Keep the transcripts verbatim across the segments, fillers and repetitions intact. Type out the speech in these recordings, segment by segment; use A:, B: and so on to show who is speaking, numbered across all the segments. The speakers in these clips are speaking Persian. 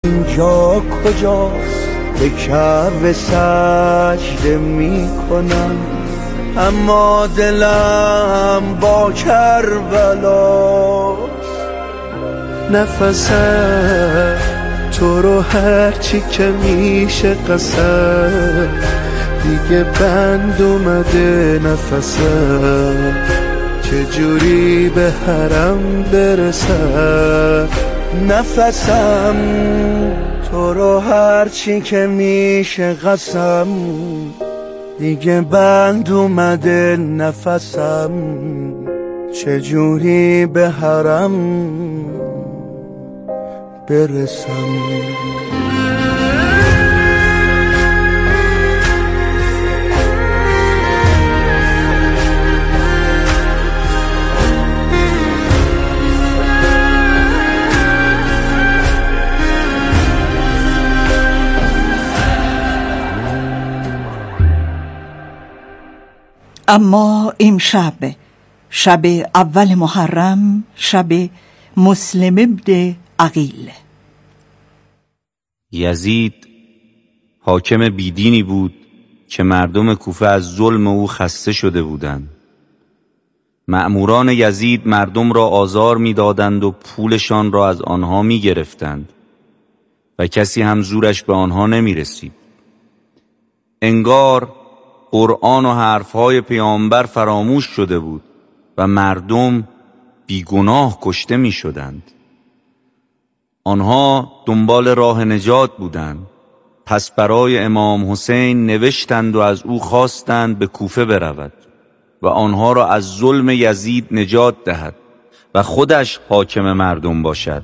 A: اینجا کجاست؟ به کعبه سجده می کنم، اما دلم با کربلاست. نفسم تو رو هرچی که میشه قسم، دیگه بند اومده نفسم، چجوری به حرم برسم. نفسم تو رو هرچی که میشه قسم، دیگه بند اومده نفسم، چجوری به حرم برسم.
B: اما امشب، شب اول محرم، شب مسلم ابن عقیل.
C: یزید حاکم بیدینی بود که مردم کوفه از ظلم او خسته شده بودند. مأموران یزید مردم را آزار می‌دادند و پولشان را از آنها می‌گرفتند و کسی هم زورش به آنها نمی‌رسید. انگار قرآن و حرفهای پیامبر فراموش شده بود و مردم بیگناه کشته می شدند. آنها دنبال راه نجات بودند، پس برای امام حسین نوشتند و از او خواستند به کوفه برود و آنها را از ظلم یزید نجات دهد و خودش حاکم مردم باشد.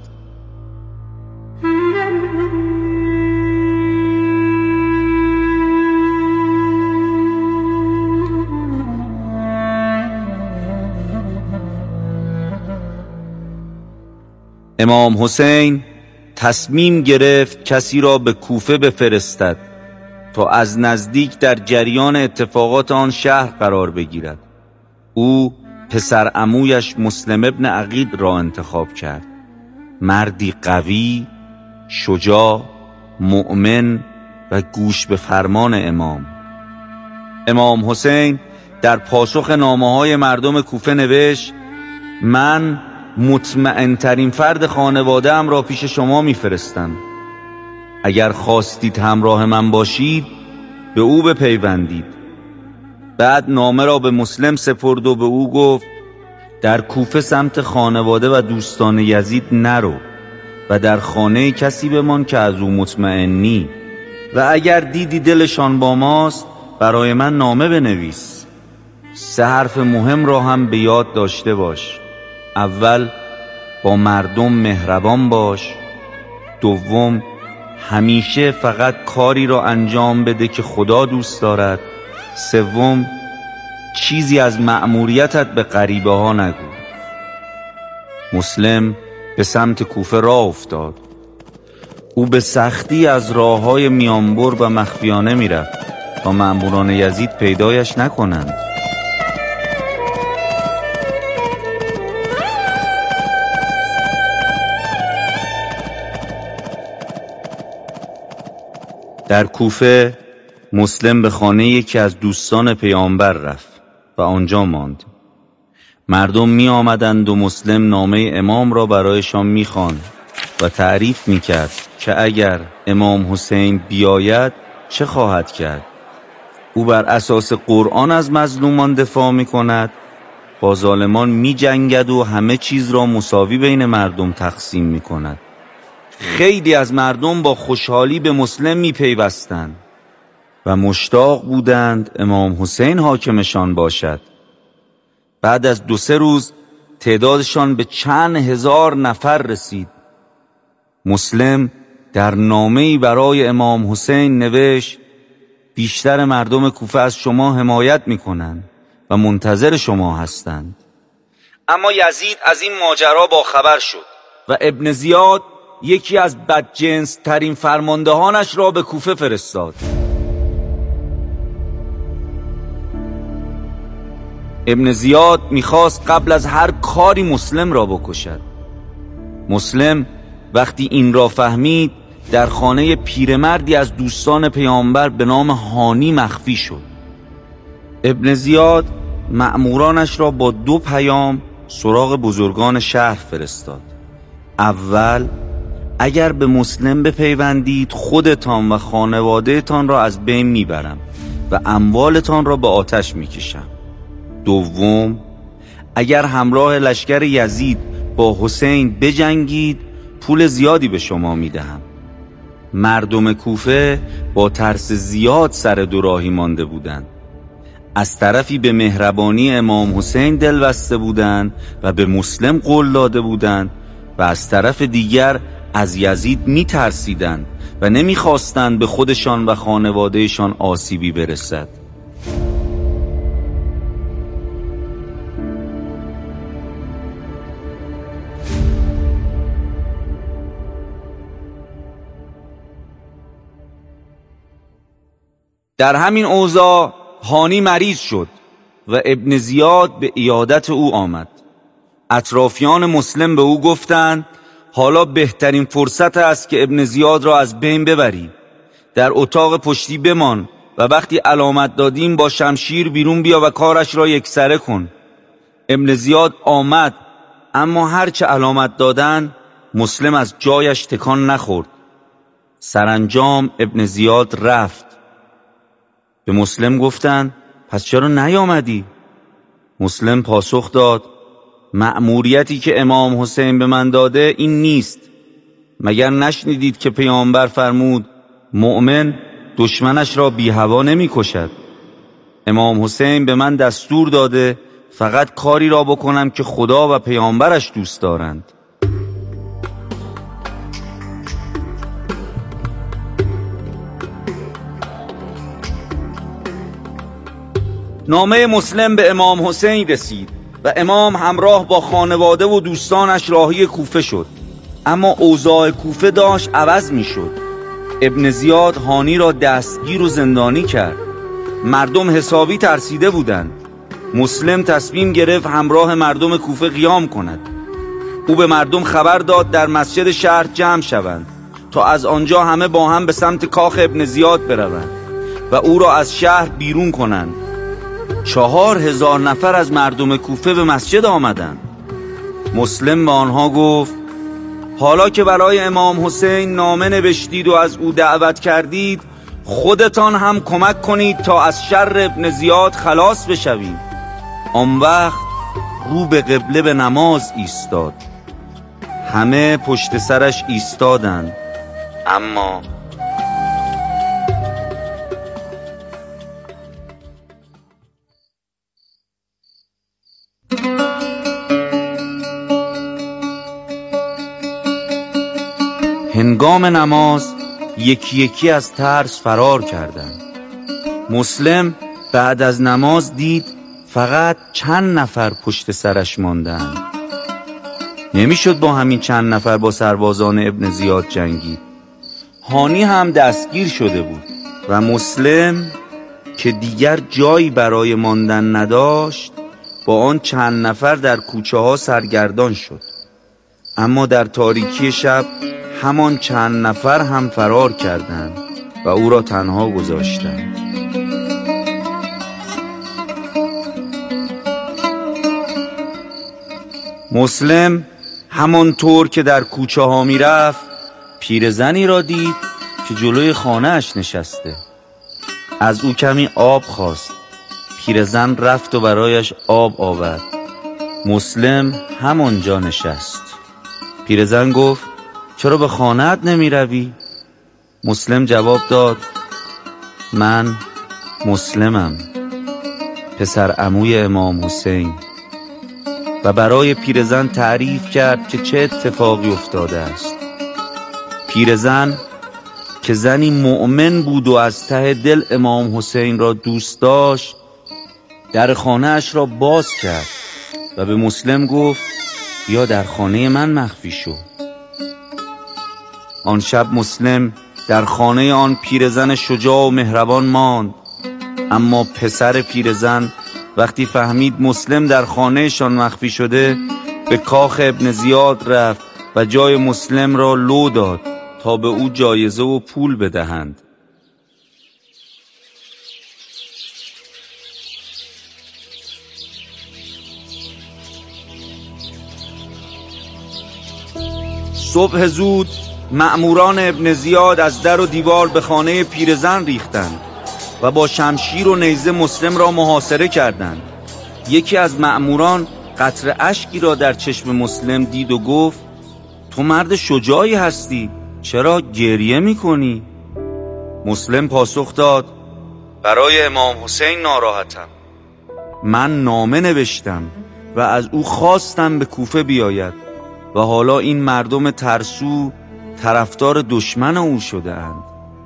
C: امام حسین تصمیم گرفت کسی را به کوفه بفرستد تا از نزدیک در جریان اتفاقات آن شهر قرار بگیرد. او پسر عمویش مسلم ابن عقیل را انتخاب کرد، مردی قوی، شجاع، مؤمن و گوش به فرمان امام. امام حسین در پاسخ نامه‌های مردم کوفه نوشت: من مطمئن ترین فرد خانواده ام را پیش شما میفرستم. اگر خواستید همراه من باشید به او بپیوندید. بعد نامه را به مسلم سپرد و به او گفت: در کوفه سمت خانواده و دوستان یزید نرو و در خانه کسی بمان که از او مطمئنی، و اگر دیدی دلشان با ماست برای من نامه بنویس. سه حرف مهم را هم به یاد داشته باش: اول، با مردم مهربان باش. دوم، همیشه فقط کاری را انجام بده که خدا دوست دارد. سوم، چیزی از مأموریتت به غریبه ها نگو. مسلم به سمت کوفه راه افتاد. او به سختی از راه‌های میانبر و مخفیانه میرفت تا مأموران یزید پیدایش نکنند. در کوفه مسلم به خانه یکی از دوستان پیامبر رفت و آنجا ماند. مردم می آمدند و مسلم نامه امام را برایشان می خواند و تعریف می کرد که اگر امام حسین بیاید چه خواهد کرد. او بر اساس قرآن از مظلومان دفاع می کند، با ظالمان می جنگد و همه چیز را مساوی بین مردم تقسیم می کند. خیلی از مردم با خوشحالی به مسلم می پیوستند و مشتاق بودند امام حسین حاکمشان باشد. بعد از دو سه روز تعدادشان به چند هزار نفر رسید. مسلم در نامه‌ای برای امام حسین نوشت: بیشتر مردم کوفه از شما حمایت می کنند و منتظر شما هستند. اما یزید از این ماجرا با خبر شد و ابن زیاد یکی از بدجنس ترین فرماندهانش را به کوفه فرستاد. ابن زیاد میخواست قبل از هر کاری مسلم را بکشد. مسلم وقتی این را فهمید در خانه پیرمردی از دوستان پیامبر به نام هانی مخفی شد. ابن زیاد مأمورانش را با دو پیام سراغ بزرگان شهر فرستاد. اول، اگر به مسلم بپیوندید خودتان و خانوادهتان را از بین میبرم و اموالتان را به آتش میکشم. دوم، اگر همراه لشکر یزید با حسین بجنگید پول زیادی به شما میدهم. مردم کوفه با ترس زیاد سر دو راهی مانده بودند. از طرفی به مهربانی امام حسین دل بسته بودند و به مسلم قول داده بودند و از طرف دیگر از یزید می ترسیدند و نمی خواستند به خودشان و خانوادهشان آسیبی برسد. در همین اوضاع هانی مریض شد و ابن زیاد به عیادت او آمد. اطرافیان مسلم به او گفتند حالا بهترین فرصت است که ابن زیاد را از بین ببری. در اتاق پشتی بمان و وقتی علامت دادیم با شمشیر بیرون بیا و کارش را یکسره کن. ابن زیاد آمد، اما هرچه علامت دادن مسلم از جایش تکان نخورد. سرانجام ابن زیاد رفت. به مسلم گفتند پس چرا نیامدی؟ مسلم پاسخ داد مأموریتی که امام حسین به من داده این نیست. مگر نشنیدید که پیامبر فرمود مؤمن دشمنش را بی هوا نمی کشد؟ امام حسین به من دستور داده فقط کاری را بکنم که خدا و پیامبرش دوست دارند. نامه مسلم به امام حسین رسید و امام همراه با خانواده و دوستانش راهی کوفه شد. اما اوضاع کوفه داشت عوض می شد. ابن زیاد هانی را دستگیر و زندانی کرد. مردم حسابی ترسیده بودند. مسلم تصمیم گرفت همراه مردم کوفه قیام کند. او به مردم خبر داد در مسجد شهر جمع شوند تا از آنجا همه با هم به سمت کاخ ابن زیاد بروند و او را از شهر بیرون کنند. چهار هزار نفر از مردم کوفه به مسجد آمدند. مسلم به آنها گفت حالا که برای امام حسین نامه نوشتید و از او دعوت کردید خودتان هم کمک کنید تا از شر ابن زیاد خلاص بشوید. آن وقت رو به قبله به نماز ایستاد. همه پشت سرش ایستادند، اما هنگام نماز یکی یکی از ترس فرار کردند. مسلم بعد از نماز دید فقط چند نفر پشت سرش ماندند. نمیشد با همین چند نفر با سربازان ابن زیاد جنگید. هانی هم دستگیر شده بود و مسلم که دیگر جایی برای ماندن نداشت با آن چند نفر در کوچه ها سرگردان شد. اما در تاریکی شب همان چند نفر هم فرار کردند و او را تنها گذاشتند. مسلم همانطور که در کوچه ها می رفت پیرزنی را دید که جلوی خانه اش نشسته. از او کمی آب خواست. پیرزن رفت و برایش آب آورد. مسلم همانجا نشست. پیرزن گفت چرا به خانه‌ات نمی روی؟ مسلم جواب داد من مسلمم، پسر عموی امام حسین. و برای پیرزن تعریف کرد که چه اتفاقی افتاده است. پیرزن که زنی مؤمن بود و از ته دل امام حسین را دوست داشت در خانه اش را باز کرد و به مسلم گفت یا در خانه من مخفی شو. آن شب مسلم در خانه آن پیرزن شجاع و مهربان ماند. اما پسر پیرزن وقتی فهمید مسلم در خانهشان مخفی شده به کاخ ابن زیاد رفت و جای مسلم را لو داد تا به او جایزه و پول بدهند. صبح زود مأموران ابن زیاد از در و دیوار به خانه پیرزن ریختند و با شمشیر و نیزه مسلم را محاصره کردند. یکی از مأموران قطره اشکی را در چشم مسلم دید و گفت: تو مرد شجاعی هستی، چرا گریه میکنی؟ مسلم پاسخ داد: برای امام حسین ناراحتم. من نامه نوشتم و از او خواستم به کوفه بیاید و حالا این مردم ترسو طرفدار دشمن او شده اند.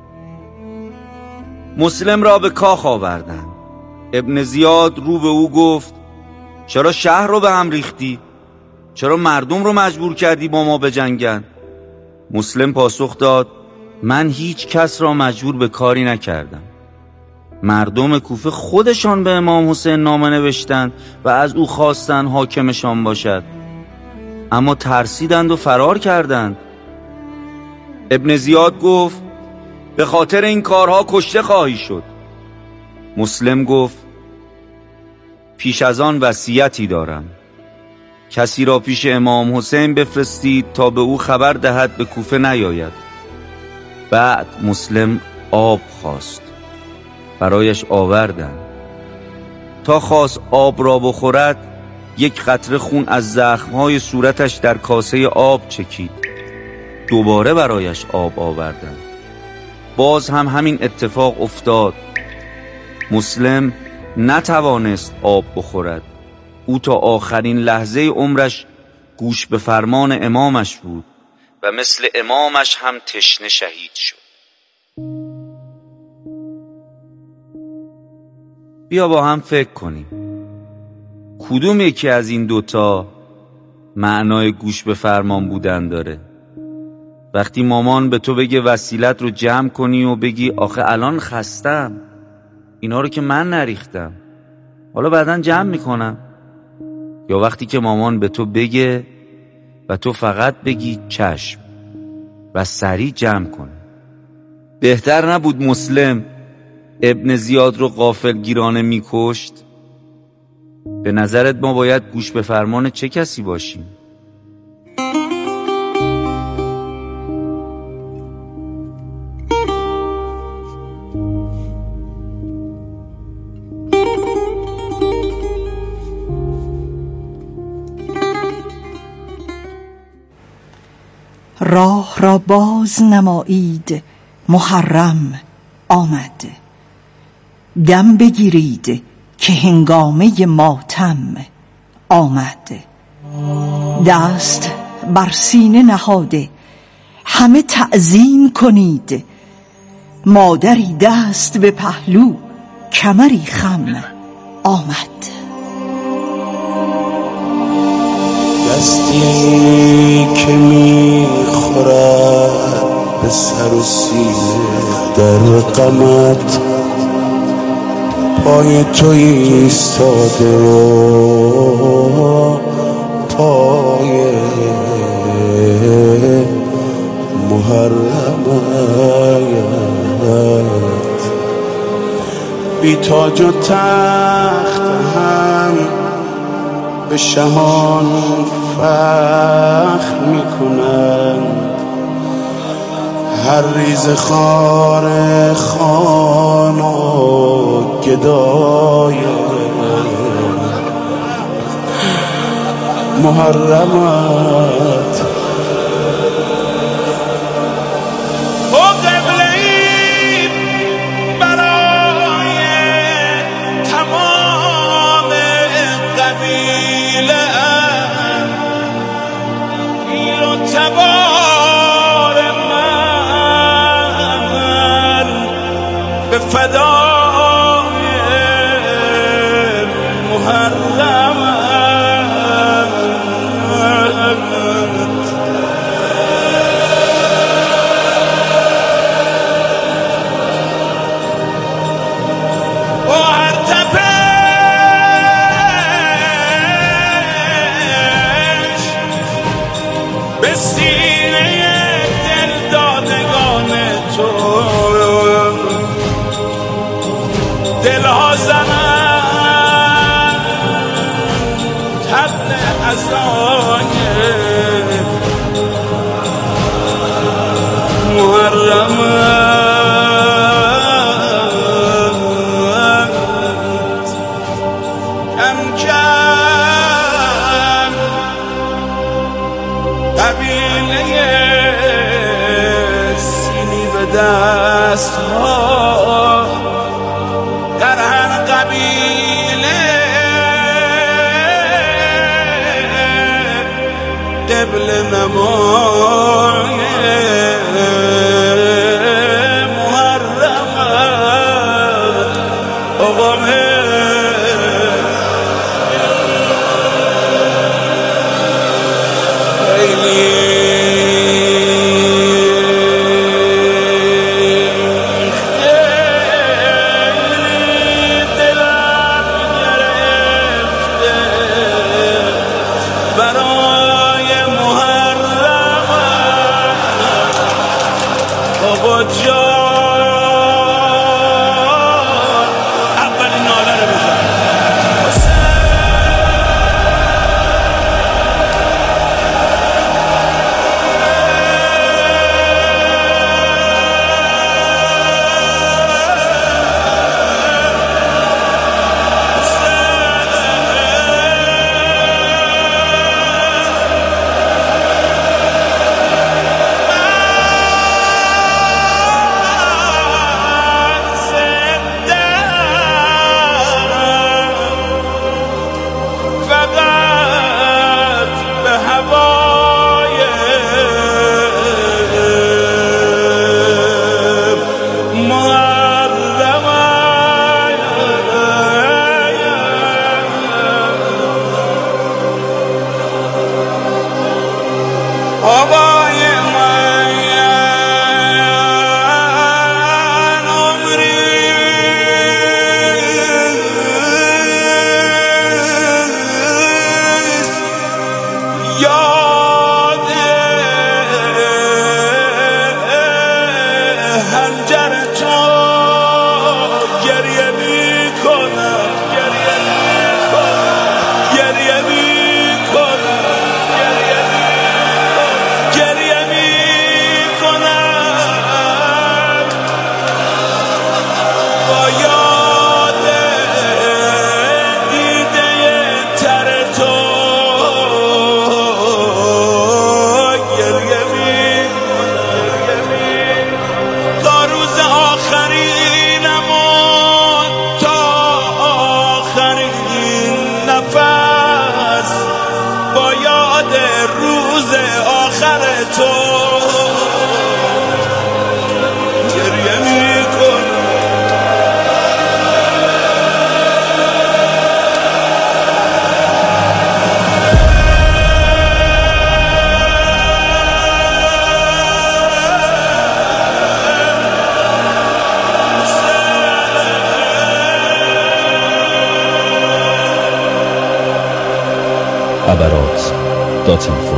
C: مسلم را به کاخ آوردند. ابن زیاد رو به او گفت: چرا شهر رو به هم ریختی؟ چرا مردم رو مجبور کردی با ما بجنگن؟ مسلم پاسخ داد: من هیچ کس را مجبور به کاری نکردم. مردم کوفه خودشان به امام حسین نامه نوشتند و از او خواستند حاکمشان باشد، اما ترسیدند و فرار کردند. ابن زیاد گفت: به خاطر این کارها کشته خواهی شد. مسلم گفت: پیش از آن وصیتی دارم. کسی را پیش امام حسین بفرستید تا به او خبر دهد به کوفه نیاید. بعد مسلم آب خواست. برایش آوردند. تا خواست آب را بخورد، یک قطره خون از زخمهای صورتش در کاسه آب چکید. دوباره برایش آب آوردند. باز هم همین اتفاق افتاد. مسلم نتوانست آب بخورد. او تا آخرین لحظه عمرش گوش به فرمان امامش بود و مثل امامش هم تشنه شهید شد. بیا با هم فکر کنیم. کدوم یکی از این دوتا معنای گوش به فرمان بودن داره؟ وقتی مامان به تو بگه وسیلت رو جمع کنی و بگی آخه الان خستم، اینا رو که من نریختم، حالا بعداً جمع میکنم. یا وقتی که مامان به تو بگه و تو فقط بگی چشم و سریع جمع کنی. بهتر نبود مسلم ابن زیاد رو غافلگیرانه میکشت؟ به نظرت ما باید گوش به فرمان چه کسی باشیم؟
B: راه را باز نمایید، محرم آمد. دم بگیرید که هنگامه ماتم آمد. دست بر سینه نهاده همه تعظیم کنید. مادری دست به پهلو، کمری خم آمد.
A: دستی که میخورد به سر و سینه در غمت، پای تو ایستاده و پای محرمت. بی تاج و تخت هم به شهان فخر میکنند. هر ریز خار خان و گدای محرمت. فدای محرمت. با هر تپش به سینه دل داده تو دلها زنن طبل ازای محرمت کم کم قبیله سینی به دست ها در هر قبیله قبل نمای محرمت آقام
D: ابرات دات اینفو.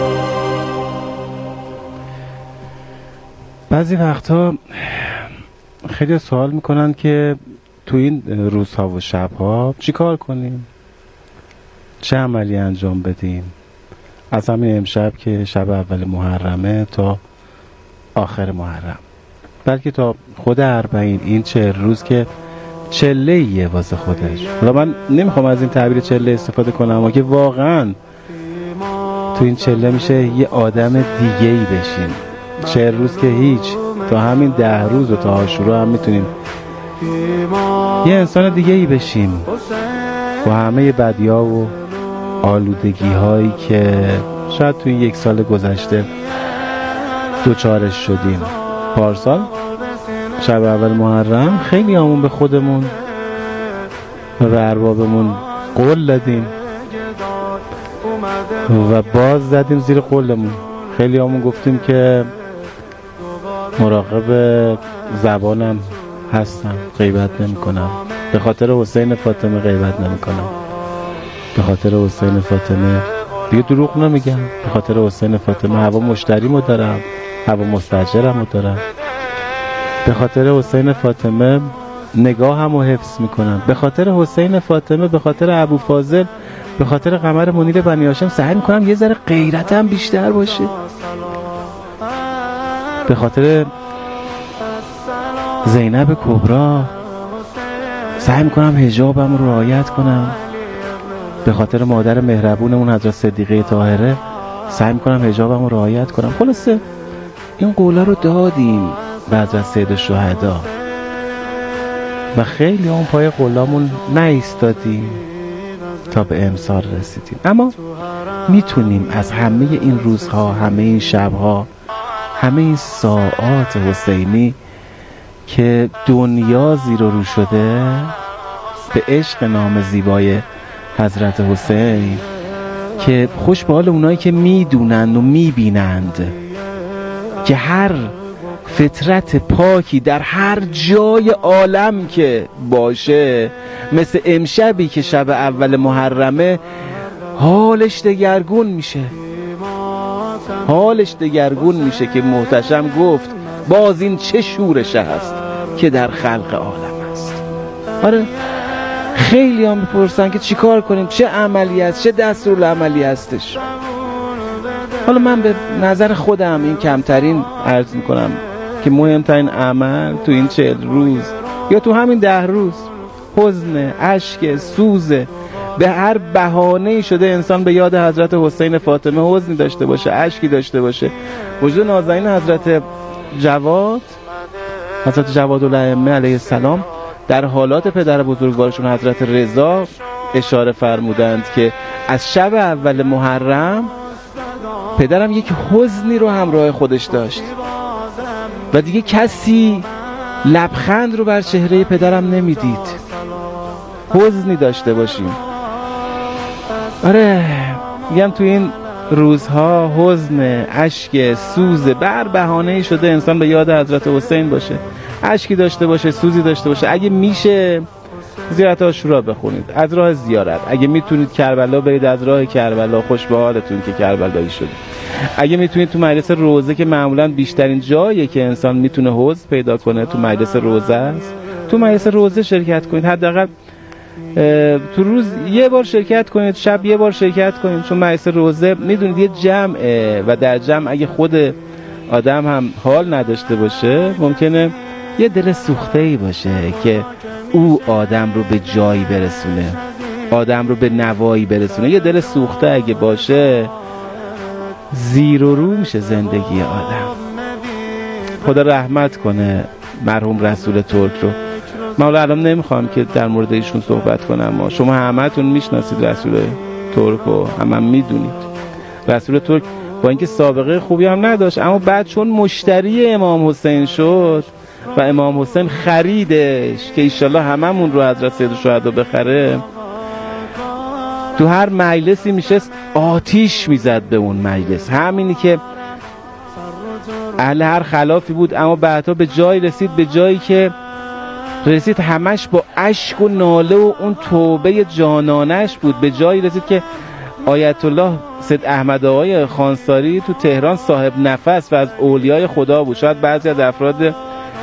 E: بعضی وقتا خیلی سوال میکنن که تو این روزها و شبها چی کار کنیم، چه عملی انجام بدیم، از همین امشب که شب اول محرمه تا آخر محرم، بلکه تا خود اربعین، این چهل روز که چله ایه واسه خودش. حالا من نمیخوام از این تعبیر چله استفاده کنم، اما که واقعا تو این چله میشه یه آدم دیگه ای بشیم. چهل روز که هیچ، تا همین ده روز و تا عاشورا هم میتونیم یه انسان دیگه ای بشیم با همه بدی‌ها و آلودگی هایی که شاید توی یک سال گذشته دوچارش شدیم. پارسال شب اول محرم خیلی همون به خودمون و به اربابمون قول دادیم و باز زدیم زیر قولمون. خیلی همون گفتیم که مراقب زبانم هستم، غیبت نمی کنم، به خاطر حسین فاطمه غیبت نمی کنم، به خاطر حسین فاطمه دیگه دروغ نمیگم، به خاطر حسین فاطمه هوا مشتریمو دارم، هوا مستاجرمو دارم، به خاطر حسین فاطمه نگاه هم رو حفظ میکنم، به خاطر حسین فاطمه، به خاطر ابو فاضل، به خاطر قمر منیر بنی هاشم سعی میکنم یه ذره غیرتم بیشتر باشه، به خاطر زینب کبرا سعی میکنم حجابم رو رعایت کنم، به خاطر مادر مهربونمون حضرت صدیقه طاهره سعی میکنم حجابم رو رعایت کنم. خلاصه این قولا رو دادیم به حضرت سید الشهدا و خیلی اون پای قولامون نایستادیم تا به امسال رسیدیم. اما میتونیم از همه این روزها، همه این شبها، همه این ساعات حسینی که دنیا زیر و رو شده به عشق نام زیبای حضرت حسین، که خوش به حال اونایی که میدونند و میبینند که هر فطرت پاکی در هر جای عالم که باشه، مثل امشبی که شب اول محرمه، حالش دگرگون میشه، حالش دگرگون میشه که محتشم گفت باز این چه شورش هست که در خلق عالم است. آره خیلی هم میپرسن که چی کار کنیم، چه عملی هست، چه دستورالعملی هستش. حالا من به نظر خودم این کمترین عرض میکنم که مهمترین عمل تو این چهل روز یا تو همین ده روز حزن، اشک، سوزه. به هر بهانه‌ای شده انسان به یاد حضرت حسین فاطمه حزنی داشته باشه، اشکی داشته باشه. وجود نازنین حضرت جواد، حضرت جوادالائمه علیه السلام، در حالات پدر بزرگوارشون حضرت رضا اشاره فرمودند که از شب اول محرم پدرم یک حزنی رو همراه خودش داشت و دیگه کسی لبخند رو بر چهره پدرم نمیدید. حزنی داشته باشیم. آره میگم تو این روزها حزن، اشک، سوز، بر بهانه‌ای شده انسان به یاد حضرت حسین باشه، اشکی داشته باشه، سوزی داشته باشه. اگه میشه زیارت عاشورا بخونید از راه زیارت، اگه میتونید کربلا برید از راه کربلا، خوش به حالتون که کربلایی شده. اگه میتونید تو مجلس روزه که معمولا بیشترین جاییه که انسان میتونه حزن پیدا کنه تو مجلس روزه است، تو مجلس روزه شرکت کنید. حداقل تو روز یه بار شرکت کنید، شب یه بار شرکت کنید، چون مجلس روزه میدونید یه جمعه و در جمع اگه خود آدم هم حال نداشته باشه ممکنه یه دل سوخته‌ای باشه که او آدم رو به جایی برسونه، آدم رو به نوایی برسونه. یه دل سوخته اگه باشه زیر و رو میشه زندگی آدم. خدا رحمت کنه مرحوم رسول ترک رو. من الان نمیخوام که در مورد ایشون صحبت کنم، ما شما همتون میشناسید رسول ترک رو، هم, هم میدونید رسول ترک با اینکه سابقه خوبی هم نداشت، اما بعد چون مشتری امام حسین شد و امام حسین خریدش که ایشالله هممون رو حضرت سید الشهدا بخره، تو هر مجلسی میشست آتیش میزد به اون مجلس. همینی که اهل هر خلافی بود، اما بعدا به جایی رسید، به جایی که رسید همش با اشک و ناله و اون توبه جانانش بود. به جایی رسید که آیت الله سید احمد آقای خانساری تو تهران صاحب نفس و از اولیای خدا بود. شاید بعضی از افراد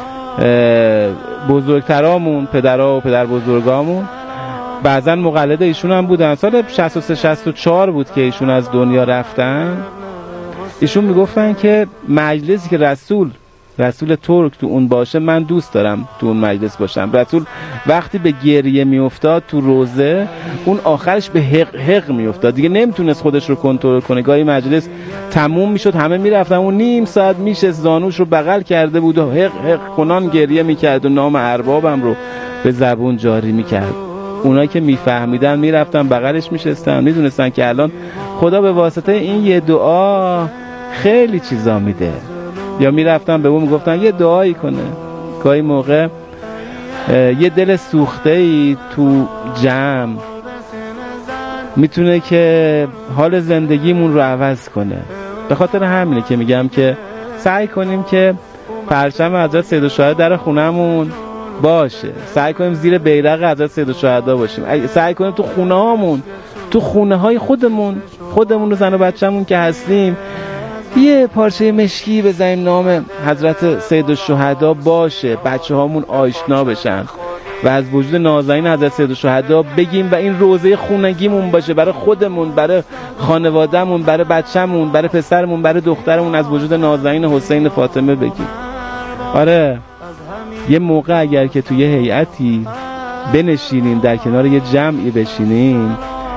E: بزرگترامون، پدرها و پدر بزرگامون بعضن مقلد ایشون هم بودن. سال شصت و سه شصت و چهار بود که ایشون از دنیا رفتن. ایشون میگفتن که مجلسی که رسول رسول ترک تو اون باشه من دوست دارم تو اون مجلس باشم. رسول وقتی به گریه میافتاد تو روزه، اون آخرش به حق حق میافتاد، دیگه نمیتونست خودش رو کنترل کنه. گاهی مجلس تموم میشد همه میرفتن، اون نیم ساعت میشه زانوش رو بغل کرده بود و حق حق کنان گریه میکرد و نام اربابم رو به زبون جاری میکرد. اونایی که میفهمیدن میرفتن بغلش میشستن، میدونستن که الان خدا به واسطه این یه دعا خیلی چیزا میده. یا میرفتن به اون میگفتن یه دعایی کنه. گاهی موقع یه دل سوخته ای تو جمع میتونه که حال زندگیمون رو عوض کنه. به خاطر همینه که میگم که سعی کنیم که پرچم حضرت سید الشهدا در خونهمون باشه، سعی کنیم زیر بیرق حضرت سید الشهدا باشیم، سعی کنیم تو خونه هامون، تو خونه های خودمون خودمون و زن و بچه‌مون که هستیم یه پارچه مشکی بزنیم نام حضرت سیدالشهدا باشه، بچه هامون آشنا بشن و از وجود نازنین حضرت سیدالشهدا بگیم و این روزه خونگیمون باشه، برای خودمون، برای خانوادهمون، برای بچه‌مون، برای پسرمون، برای دخترمون از وجود نازنین حسین فاطمه بگیم. آره یه موقع اگر که توی هیئتی بنشینیم، در کنار یه جمعی بشینیم،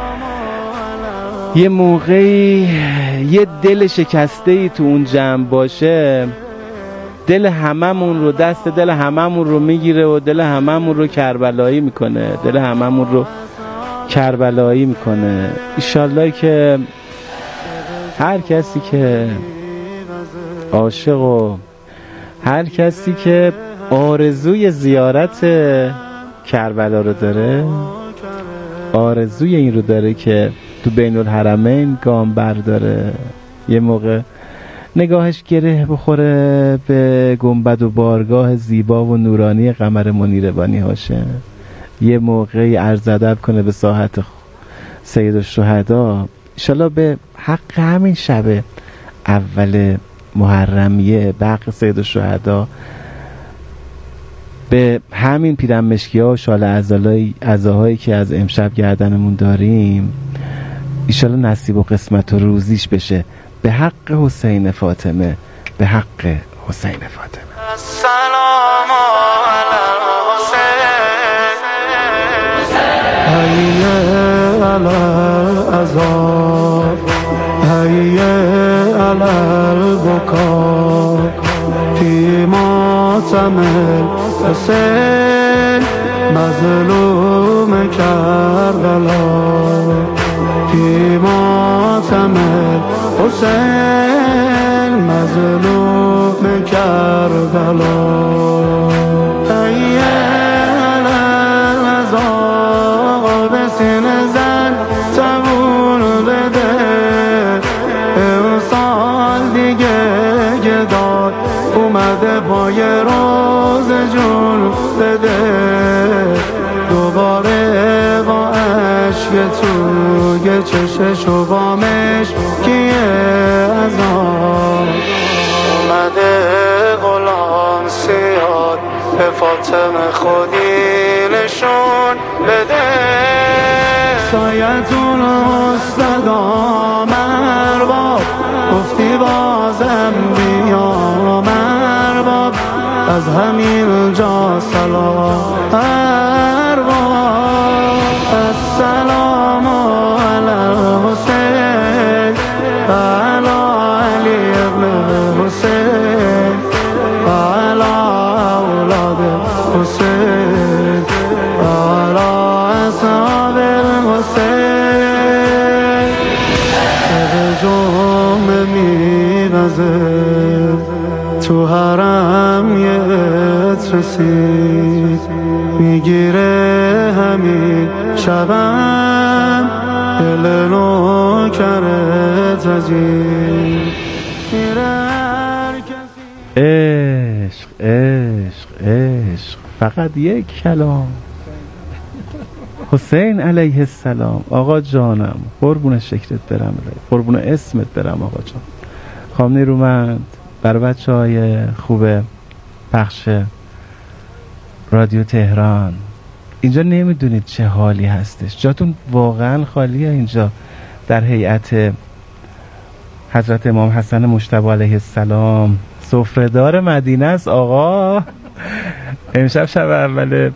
E: یه موقعی یه دل شکسته‌ای تو اون جمع باشه، دل هممون رو، دست دل هممون رو میگیره و دل هممون رو کربلایی میکنه، دل هممون رو کربلایی میکنه. ایشالله که هر کسی که عاشق و هر کسی که آرزوی زیارت کربلا رو داره، آرزوی این رو داره که تو بین الحرمین گام برداره، یه موقع نگاهش گره بخوره به گنبد و بارگاه زیبا و نورانی قمر منیر بانی هاشم، یه موقعی عرض ادب کنه به ساحت سیدالشهدا، انشالله به حق همین شب اول محرمیه، به حق سیدالشهدا، به همین پیرن مشکی ها و شال عزاهایی که از امشب گردنمون داریم، انشالله نصیب و قسمت و روزیش بشه به حق حسین فاطمه، به حق حسین فاطمه.
A: السلام علی الحسین حی علی العذاب حی علی البکا فی ماتم الحسین مظلوم کربلا فی ماتم حسین مظلوم کربلا ای العذاب سینه زن تبون بده امسال دیگه گداد اومده پای روز جون بده دوباره با عشق توی چشش و بامش کیه ازان اومده غلام سیاد به فاطمه خودی نشون بده سایتون مستدام ارباب گفتی بازم بیام ارباب از همین جا سلام ارباب السلام علی الحسین علی علی ابن حسین علی اولاد حسین علی اصحاب الحسین به جمعه میرزه تو حرم یه رسید میگیره همین شبم دل نوکره تجید
E: عشق عشق عشق فقط یک کلام حسین علیه السلام. آقا جانم قربون شکرت برم، قربون اسمت برم آقا جان. خانم نیرومند، برای بچه های خوب پخش رادیو تهران، اینجا نمیدونید چه حالی هستش، جاتون واقعا خالیه اینجا در هیئت حضرت امام حسن مجتبی علیه السلام. سفره‌دار مدینه است آقا. امشب شب اول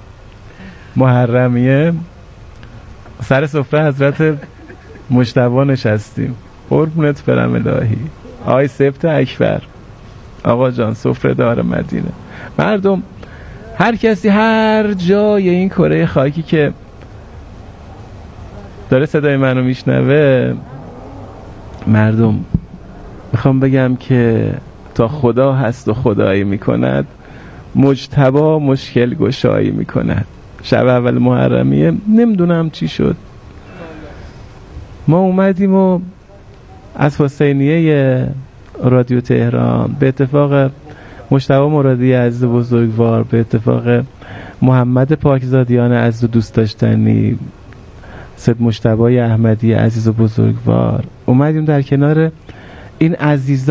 E: محرمیه سر سفره حضرت مجتبی نشستیم. قربونت برم الهی. آی سبت اکبر آقا جان، سفره‌دار مدینه. مردم هر کسی هر جای این کره خاکی که داره صدای منو میشنوه، مردم میخوام بگم که تا خدا هست و خدایی میکند، مجتبی مشکل گشایی میکند. شب اول محرمیه نمیدونم چی شد، ما اومدیم و از حسینیه رادیو تهران به اتفاق مجتبی مرادی عزیز بزرگوار، به اتفاق محمد پاکزادیان عزیز و دوست داشتنی، سید مجتبی احمدی عزیز و بزرگوار، اومدیم در کنار این عزیزان